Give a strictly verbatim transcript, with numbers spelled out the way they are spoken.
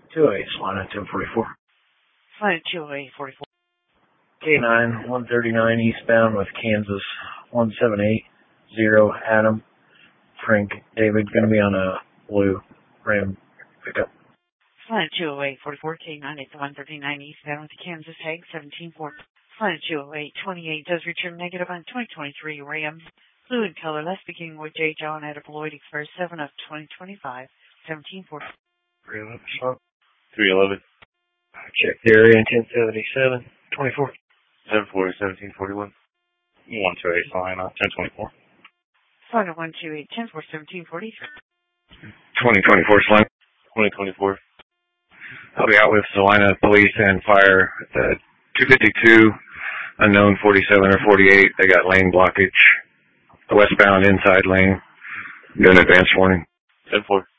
two oh eight, Salina, ten forty-four. Salina two oh eight, forty-four. K nine, one thirty-nine eastbound with Kansas, one seven eight zero, Adam, Frank, David, going to be on a blue Ram pickup. Salina two oh eight, forty-four, K nine, it's one thirty-nine eastbound with Kansas, Hag, seventeen four. Salina two oh eight, twenty-eight does return negative on twenty twenty-three Ram, blue and colorless, beginning with J. John at a Floyd Express seven of twenty twenty-five, seventeen four. three eleven, Sean. three eleven. Check the area, ten seventy-seven, twenty-four. seven forty, seventeen forty-one. one two eight, Salina, ten twenty-four. Salina one two eight, ten four, seventeen forty-three. twenty twenty-four, Salina. twenty twenty-four. I'll be out with Salina Police and Fire at the two fifty-two, unknown forty-seven or forty-eight. They got lane blockage. The westbound inside lane. Doing advance warning. ten four.